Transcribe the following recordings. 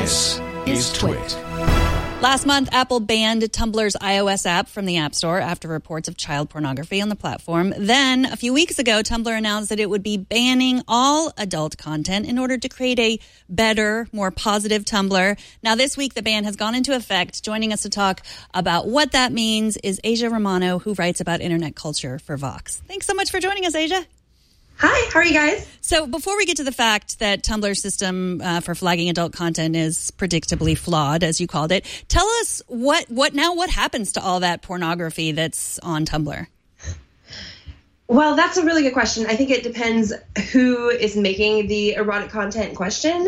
This is Twit. Last month, Apple banned Tumblr's iOS app from the App Store after reports of child pornography on the platform. Then, a few weeks ago, Tumblr announced that it would be banning all adult content in order to create a better, more positive Tumblr. Now, this week, the ban has gone into effect. Joining us to talk about what that means is Asia Romano, who writes about internet culture for Vox. Thanks so much for joining us, Asia. Hi, how are you guys? So before we get to the fact that Tumblr's system for flagging adult content is predictably flawed, as you called it, tell us what happens to all that pornography that's on Tumblr? Well, that's a really good question. I think it depends who is making the erotic content in question,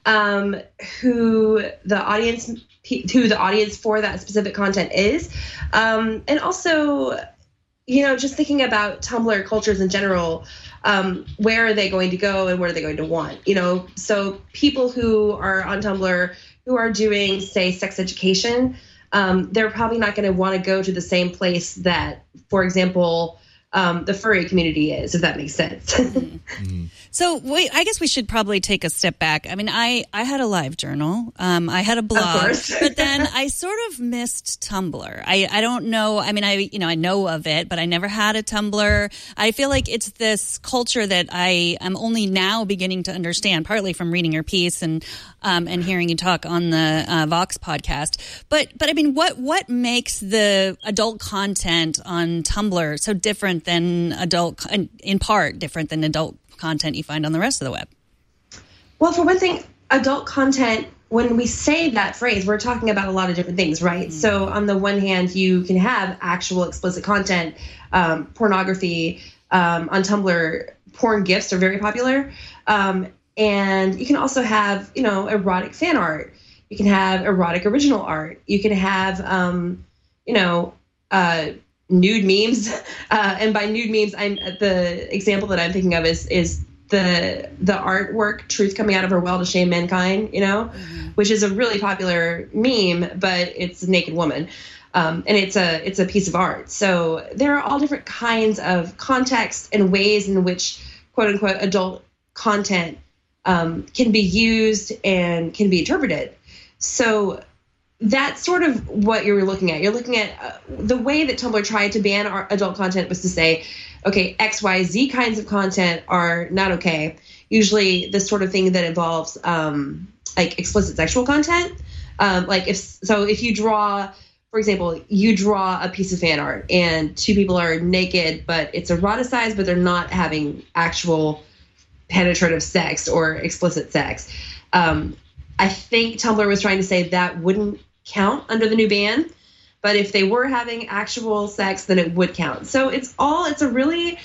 who the audience for that specific content is, and also, just thinking about Tumblr cultures in general. Where are they going to go and what are they going to want? So people who are on Tumblr who are doing, say, sex education, they're probably not going to want to go to the same place that, for example, the furry community is, if that makes sense. Mm-hmm. So I guess we should probably take a step back. I mean, I had a LiveJournal. I had a blog, but then I sort of missed Tumblr. I don't know. I mean, I know of it, but I never had a Tumblr. I feel like it's this culture that I am only now beginning to understand, partly from reading your piece and hearing you talk on the Vox podcast. But I mean, what makes the adult content on Tumblr so different than in part different than adult content you find on the rest of the web? Well, for one thing, adult content, when we say that phrase, we're talking about a lot of different things, right? Mm-hmm. So on the one hand, you can have actual explicit content, pornography. On Tumblr, porn GIFs are very popular. And you can also have, erotic fan art. You can have erotic original art. You can have, nude memes. And by nude memes, the example that I'm thinking of is the artwork "Truth Coming Out of Her Well to Shame Mankind," mm-hmm. which is a really popular meme, but it's a naked woman. And it's a piece of art. So there are all different kinds of contexts and ways in which quote unquote adult content can be used and can be interpreted. So that's sort of what you're looking at. You're looking at the way that Tumblr tried to ban our adult content was to say, okay, X, Y, Z kinds of content are not okay. Usually this sort of thing that involves like explicit sexual content. If you draw, for example, you draw a piece of fan art and two people are naked, but it's eroticized, but they're not having actual penetrative sex or explicit sex. I think Tumblr was trying to say that wouldn't count under the new ban, but if they were having actual sex, then it would count. So it's a really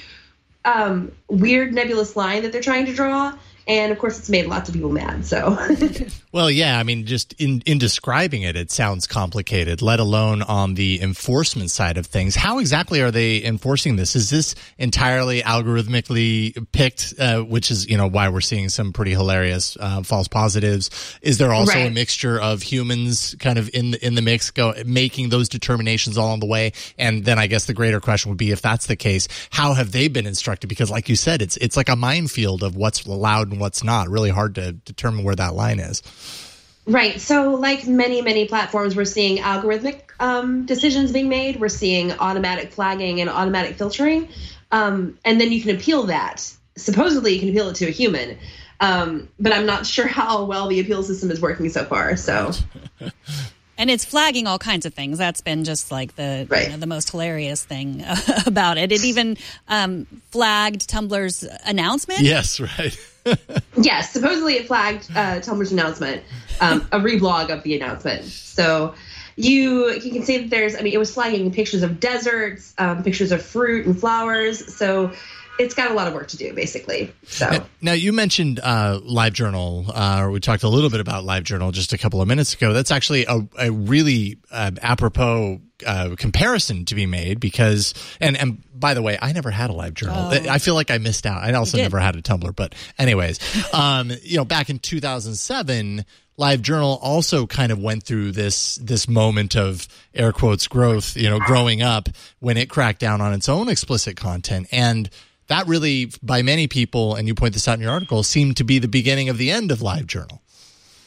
weird, nebulous line that they're trying to draw. And of course, it's made lots of people mad. So, well, yeah, I mean, just in describing it, it sounds complicated, let alone on the enforcement side of things. How exactly are they enforcing this? Is this entirely algorithmically picked, which is, why we're seeing some pretty hilarious false positives? Is there also a mixture of humans kind of in the mix making those determinations along the way? And then I guess the greater question would be, if that's the case, how have they been instructed? Because like you said, it's like a minefield of what's allowed and what's not. Really hard to determine where that line is. Right. So like many platforms, we're seeing algorithmic decisions being made. We're seeing automatic flagging and automatic filtering. And then you can appeal that. Supposedly you can appeal it to a human. But I'm not sure how well the appeal system is working so far. So. And it's flagging all kinds of things. That's been just like the most hilarious thing about it. It even flagged Tumblr's announcement. Yes, right. Yes, supposedly it flagged Tumblr's announcement, a reblog of the announcement. So you can see that it was flagging pictures of deserts, pictures of fruit and flowers. So it's got a lot of work to do, basically. So now you mentioned LiveJournal. We talked a little bit about LiveJournal just a couple of minutes ago. That's actually a really apropos comparison to be made because, and by the way, I never had a LiveJournal. I feel like I missed out. I also never had a Tumblr, but anyways, back in 2007, LiveJournal also kind of went through this moment of air quotes growth, growing up when it cracked down on its own explicit content. And that really, by many people, and you point this out in your article, seemed to be the beginning of the end of LiveJournal.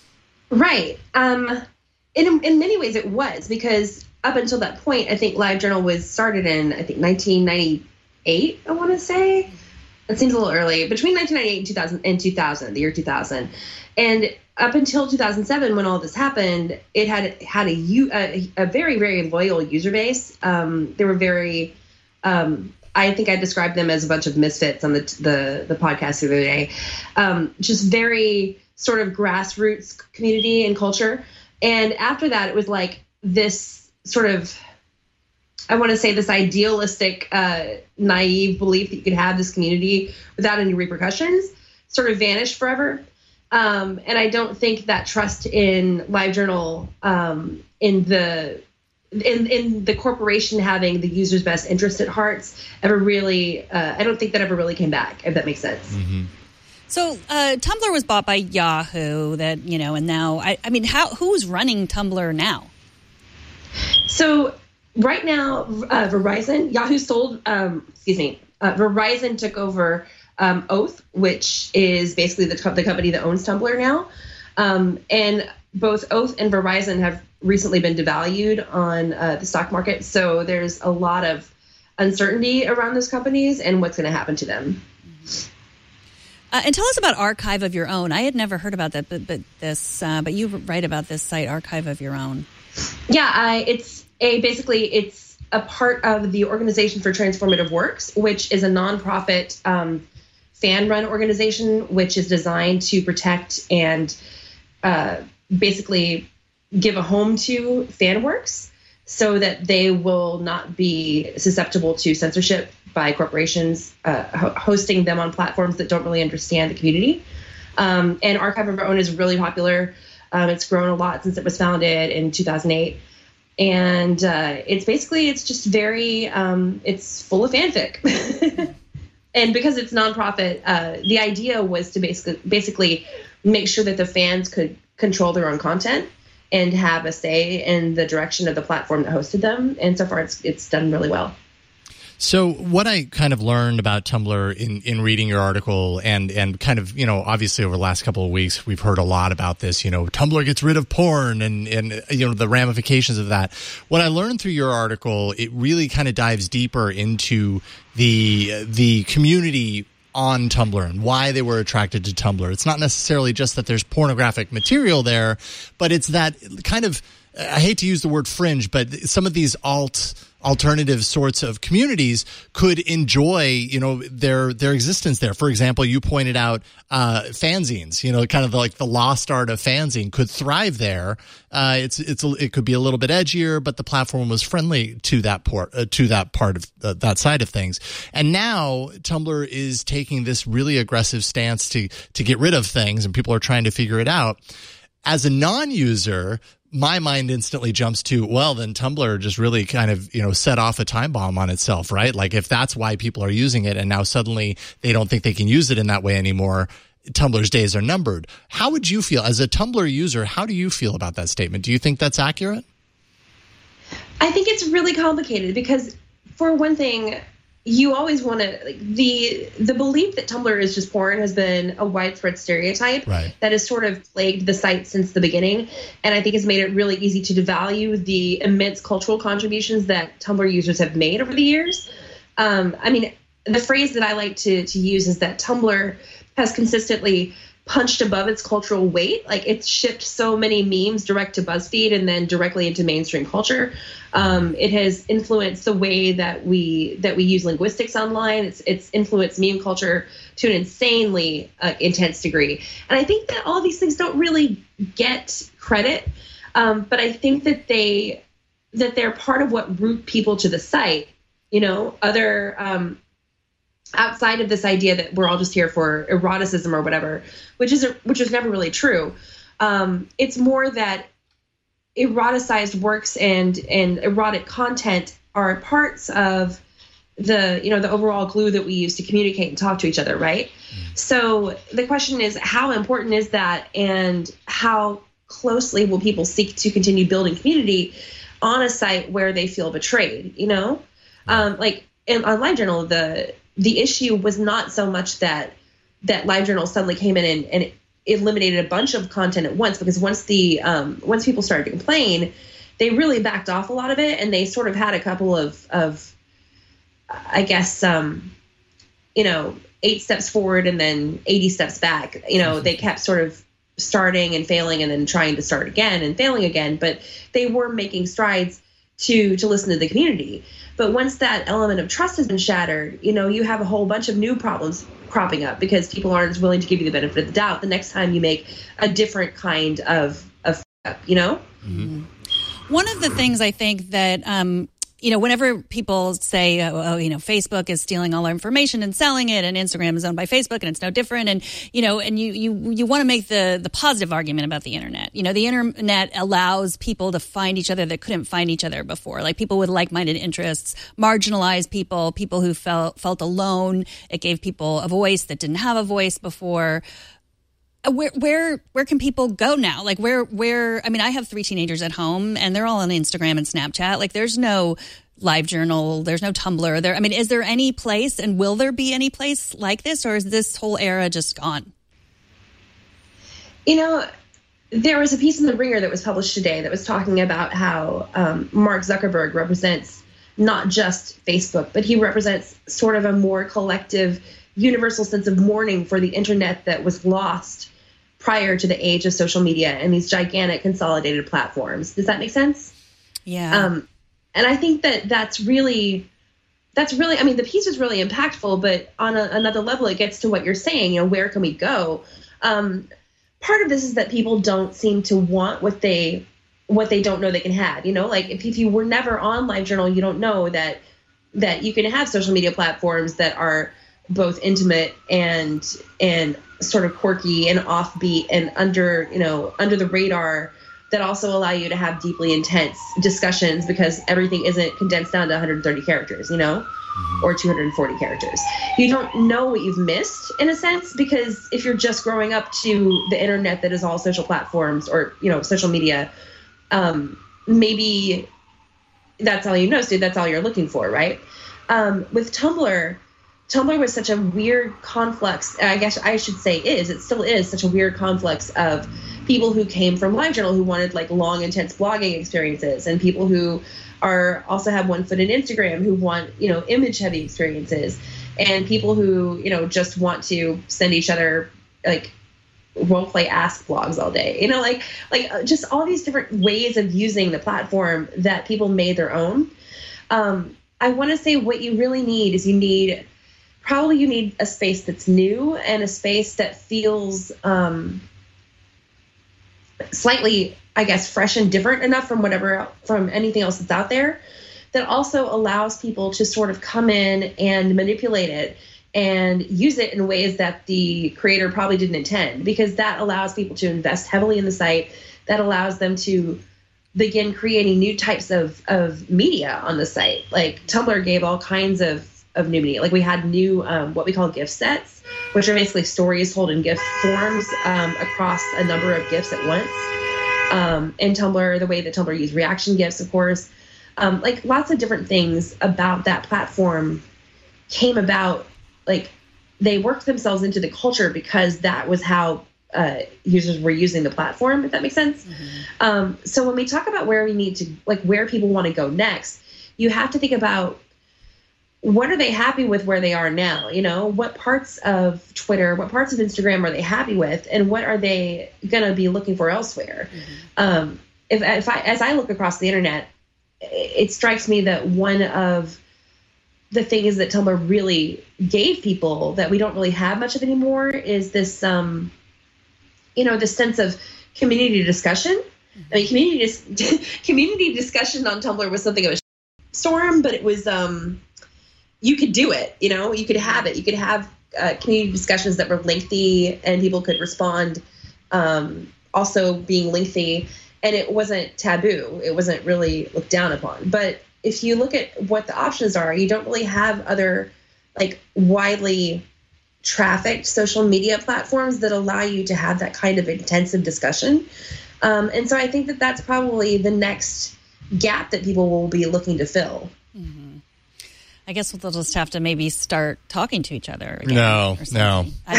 Right. In many ways it was, because up until that point, I think LiveJournal was started in, I think, 1998, I want to say. It seems a little early. Between 1998 and 2000, the year 2000. And up until 2007, when all this happened, it had a very, very loyal user base. They were very, I think I described them as a bunch of misfits on the podcast the other day. Just very sort of grassroots community and culture. And after that, it was like this sort of, I want to say, this idealistic, naive belief that you could have this community without any repercussions sort of vanished forever. And I don't think that trust in LiveJournal, in the corporation having the user's best interest at heart ever really, I don't think that ever really came back, if that makes sense. Mm-hmm. So Tumblr was bought by Yahoo, that, and now, who's running Tumblr now? So right now, Verizon, Yahoo sold, Verizon took over Oath, which is basically the company that owns Tumblr now. And both Oath and Verizon have recently been devalued on the stock market. So there's a lot of uncertainty around those companies and what's going to happen to them. And tell us about Archive of Your Own. I had never heard about that, but you write about this site, Archive of Your Own. Yeah, it's a part of the Organization for Transformative Works, which is a nonprofit fan-run organization, which is designed to protect and basically give a home to fan works so that they will not be susceptible to censorship by corporations hosting them on platforms that don't really understand the community. And Archive of Our Own is really popular. It's grown a lot since it was founded in 2008. And it's just very, it's full of fanfic. And because it's nonprofit, the idea was to basically make sure that the fans could control their own content and have a say in the direction of the platform that hosted them. And so far, it's done really well. So what I kind of learned about Tumblr in reading your article and kind of, obviously over the last couple of weeks, we've heard a lot about this, Tumblr gets rid of porn and the ramifications of that. What I learned through your article, it really kind of dives deeper into the community on Tumblr and why they were attracted to Tumblr. It's not necessarily just that there's pornographic material there, but it's that kind of, I hate to use the word fringe, but some of these alternative sorts of communities could enjoy, their existence there. For example, you pointed out fanzines, kind of like the lost art of fanzine could thrive there. It could be a little bit edgier, but the platform was friendly to that part of that side of things. And now Tumblr is taking this really aggressive stance to get rid of things, and people are trying to figure it out. As a non-user, my mind instantly jumps to, well, then Tumblr just really kind of, set off a time bomb on itself, right? Like if that's why people are using it and now suddenly they don't think they can use it in that way anymore, Tumblr's days are numbered. How would you feel as a Tumblr user? How do you feel about that statement? Do you think that's accurate? I think it's really complicated because, for one thing, you always want to, the belief that Tumblr is just porn has been a widespread stereotype that has sort of plagued the site since the beginning, and I think has made it really easy to devalue the immense cultural contributions that Tumblr users have made over the years. The phrase that I like to use is that Tumblr has consistently punched above its cultural weight. Like it's shipped so many memes direct to BuzzFeed and then directly into mainstream culture. It has influenced the way that we use linguistics online. It's influenced meme culture to an insanely intense degree. And I think that all of these things don't really get credit, but I think that they're part of what root people to the site. Other outside of this idea that we're all just here for eroticism or whatever, which is never really true. It's more that eroticized works and erotic content are parts of the overall glue that we use to communicate and talk to each other, right? So the question is, how important is that, and how closely will people seek to continue building community on a site where they feel betrayed? On LiveJournal, the issue was not so much that LiveJournal suddenly came in and eliminated a bunch of content at once, because once people started to complain, they really backed off a lot of it, and they sort of had a couple of I guess 8 steps forward and then 80 steps back. They kept sort of starting and failing and then trying to start again and failing again, but they were making strides to listen to the community. But once that element of trust has been shattered, you have a whole bunch of new problems cropping up, because people aren't as willing to give you the benefit of the doubt the next time you make a different kind of Mm-hmm. One of the things I think that whenever people say, Facebook is stealing all our information and selling it, and Instagram is owned by Facebook and it's no different, and you want to make the positive argument about the internet. The internet allows people to find each other that couldn't find each other before, like people with like-minded interests, marginalized people who felt alone. It gave people a voice that didn't have a voice before. Where can people go now? Like where I mean, I have 3 teenagers at home, and they're all on Instagram and Snapchat. Like there's no LiveJournal, there's no Tumblr there. I mean, is there any place, and will there be any place like this, or is this whole era just gone? There was a piece in The Ringer that was published today that was talking about how Mark Zuckerberg represents not just Facebook, but he represents sort of a more collective, universal sense of mourning for the internet that was lost prior to the age of social media and these gigantic consolidated platforms. Does that make sense? Yeah. And I think that's really, I mean, the piece is really impactful, but on another level, it gets to what you're saying, where can we go? Part of this is that people don't seem to want what they don't know they can have, like if you were never on LiveJournal, you don't know that you can have social media platforms that are both intimate and sort of quirky and offbeat and under the radar, that also allow you to have deeply intense discussions, because everything isn't condensed down to 130 characters, or 240 characters. You don't know what you've missed, in a sense, because if you're just growing up to the internet that is all social platforms or, social media, maybe that's all you know, so that's all you're looking for, right? With Tumblr was such a weird conflux. I guess I should say it still is such a weird conflux of people who came from LiveJournal who wanted like long, intense blogging experiences, and people who also have one foot in Instagram who want, image heavy experiences, and people who, just want to send each other like role play ask blogs all day, like just all these different ways of using the platform that people made their own. I want to say what you really need is you need a space that's new and a space that feels slightly, I guess, fresh and different enough from anything else that's out there, that also allows people to sort of come in and manipulate it and use it in ways that the creator probably didn't intend, because that allows people to invest heavily in the site. That allows them to begin creating new types of media on the site. Like Tumblr gave all kinds of new media. Like we had new what we call GIF sets, which are basically stories told in GIF forms across a number of GIFs at once. And Tumblr, the way that Tumblr used reaction GIFs, of course, like lots of different things about that platform came about. Like they worked themselves into the culture because that was how users were using the platform, if that makes sense. Mm-hmm. So when we talk about where we need to, like where people want to go next, you have to think about, what are they happy with where they are now? What parts of Twitter, what parts of Instagram are they happy with, and what are they going to be looking for elsewhere? Mm-hmm. As I look across the internet, it strikes me that one of the things that Tumblr really gave people that we don't really have much of anymore is this, this sense of community discussion. Mm-hmm. I mean, community discussion on Tumblr was something of a storm, but it was, you could do it, you could have it. You could have community discussions that were lengthy and people could respond, also being lengthy, and it wasn't taboo. It wasn't really looked down upon. But if you look at what the options are, you don't really have other like widely trafficked social media platforms that allow you to have that kind of intensive discussion. And so I think that that's probably the next gap that people will be looking to fill. Mm-hmm. I guess they'll just have to maybe start talking to each other again. No.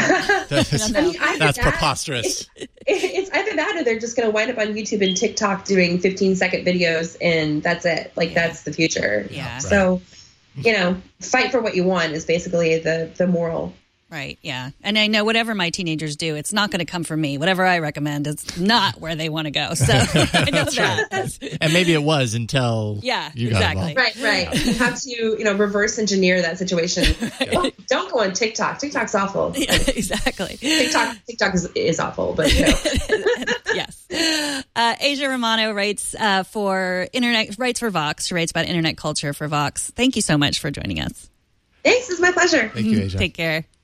That's preposterous. It's either that or they're just going to wind up on YouTube and TikTok doing 15-second videos, and that's it. Like, that's the future. Yeah. So, fight for what you want is basically the moral. Right, yeah. And I know whatever my teenagers do, it's not going to come from me. Whatever I recommend is not where they want to go. So I know that. And maybe it was until you got involved. Right. You have to, reverse engineer that situation. Right. Don't go on TikTok. TikTok's awful. Yeah, exactly. TikTok is awful, but Yes. Asia Romano writes for Vox. She writes about internet culture for Vox. Thank you so much for joining us. Thanks. It's my pleasure. Thank you, Asia. Take care.